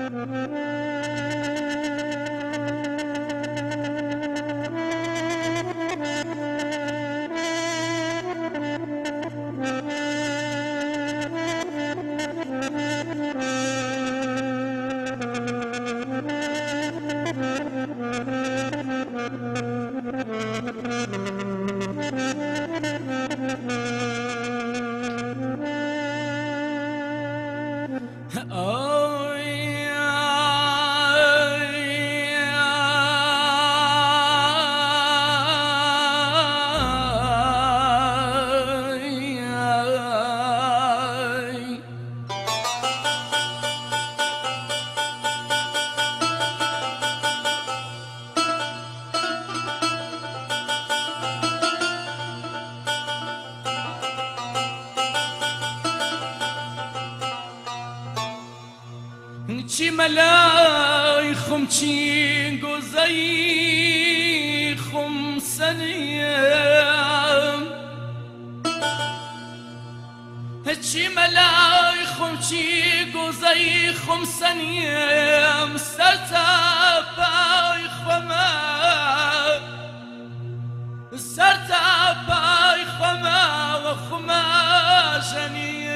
چی ملای خم چی گوزایی خم سنیم چی ملای خم چی گوزایی خم سنیم سرتا پای خمه سرتا پای خمه و خمه جنیم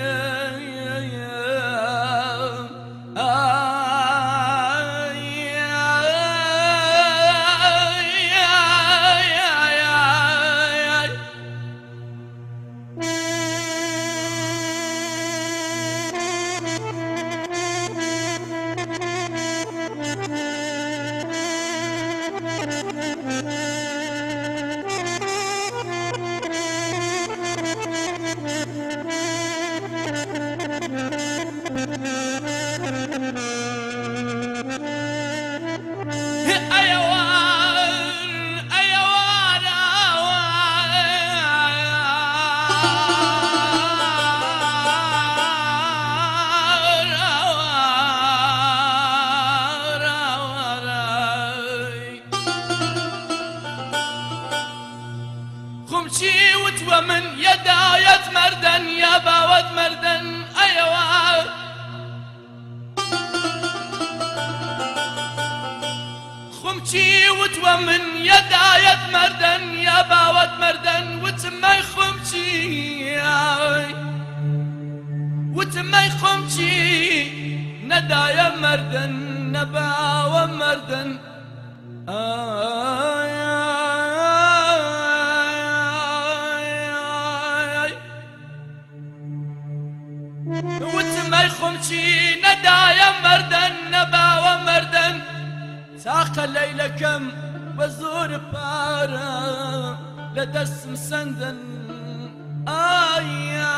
خمشي وتومن يا داية مردن يا باود مردن أيوة خمشي وتومن يا داية مردن يا باود مردن وتمي خمشي وتمي خمشي نداية مردن نباوة مردن وتمي خمشي ندايا مردن نبا ومردن ساق الليلة كم بزور بارا لدس مسندن آي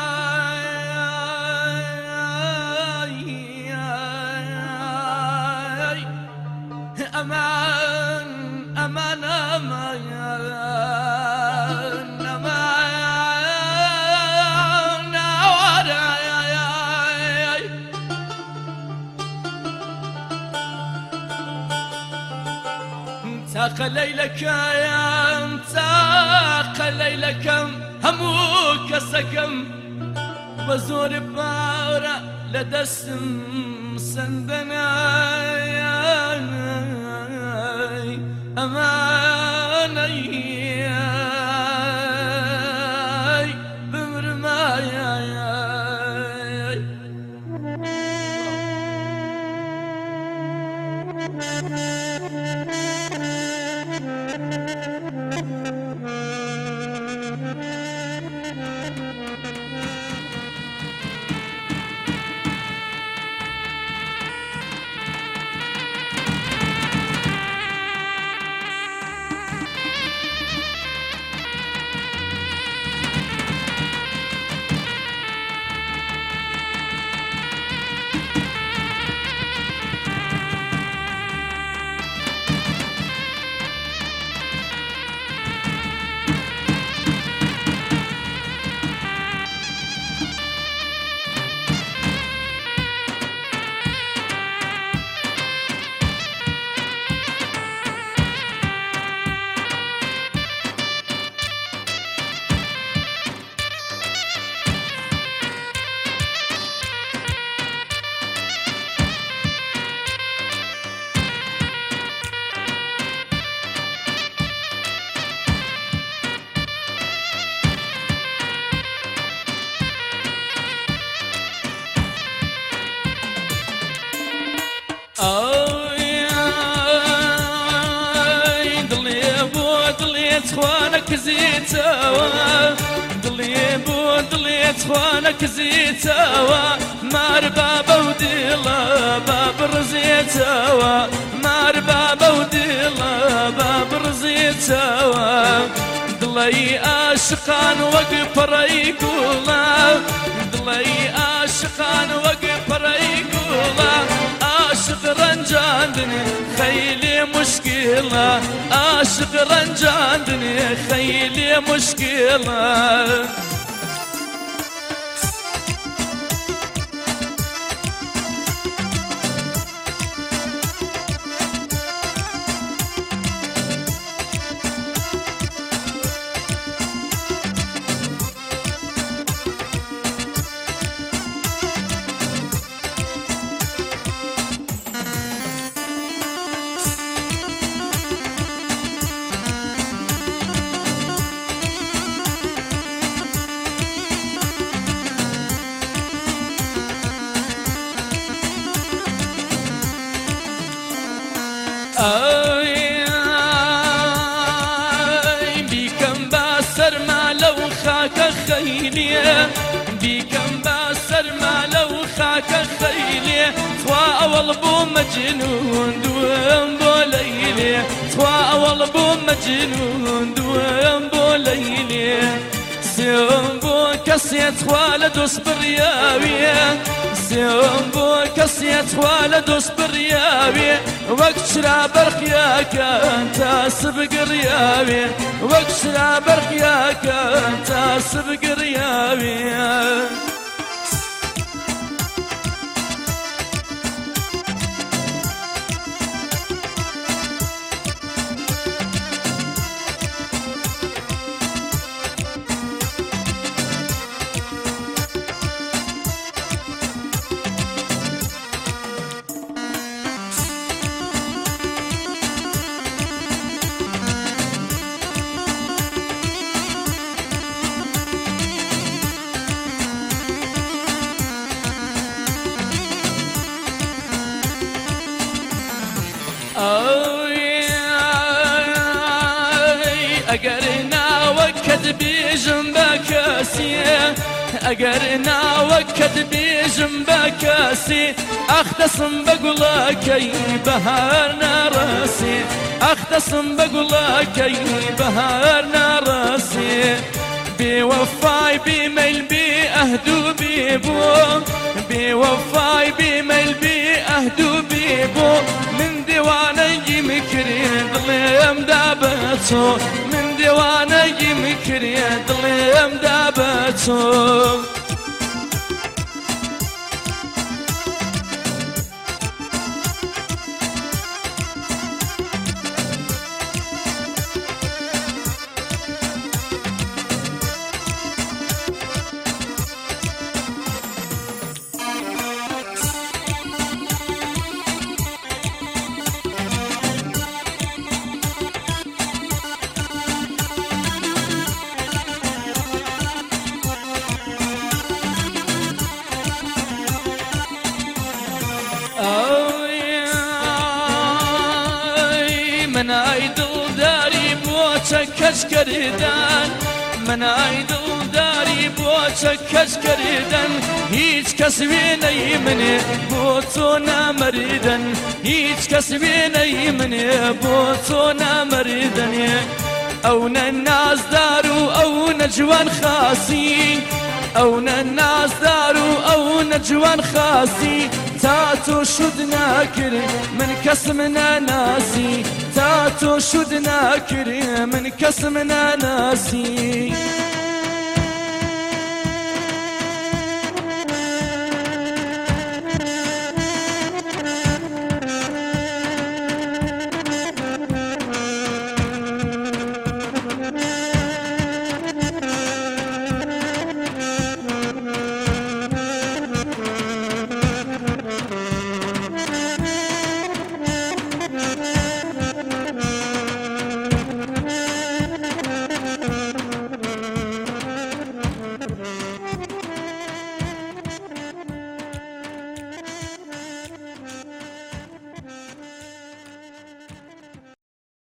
أمان أمان أمان ساق ليلك يا ساق ليلك هموك سكم وزور بارا لدسم سندنا أماني دلي بو دلي اخوانك زيتوا دلي بو دلي اخوانك زيتوا مار بابا وديلا باب رزيتوا مار بابا وديلا باب رزيتوا دلي عاشقان وقف ريقولا دلي عاشقان وقف ريقولا عاشق رنجاندني خيلي مشكلة عاشق رنجاندني خيلي مشكلة بيكم باسر ما لو خاك خيلي بيكم باسر ما لو خاك خيلي توا أول بو مجنون دوم بو ليلي توا أول بو مجنون دوم بو ليلي سيوم بو كسيت والد برياوي سيوم بو كسيت والد برياوي وقت شرا برخياك انت سبق رياوي وقت شرا برخياك انت سبق رياوي أقرنا وكد بجنبك سي أقرنا وكد بجنبك سي أختصم بقولك بهارنا راسي أختصم بقولك بهارنا راسي بوفاي بميل بأهدو بيبو بوفاي بميل بأهدو بيبو من ديواني مكري ظلم دابتو من ديواني مكري ظلم دابتو من ايدل داري بوچك كشكردان من ايدل داري بوچك كشكردان هيج كس ويني مني بوتونا مريدن هيج كس ويني مني بوتونا مريدن او الناس دارو او نجوان خاصي او الناس دارو او نجوان خاصي تاتو شدنا كري من كسمنا ناسي تاتو شدنا كري من كسمنا ناسي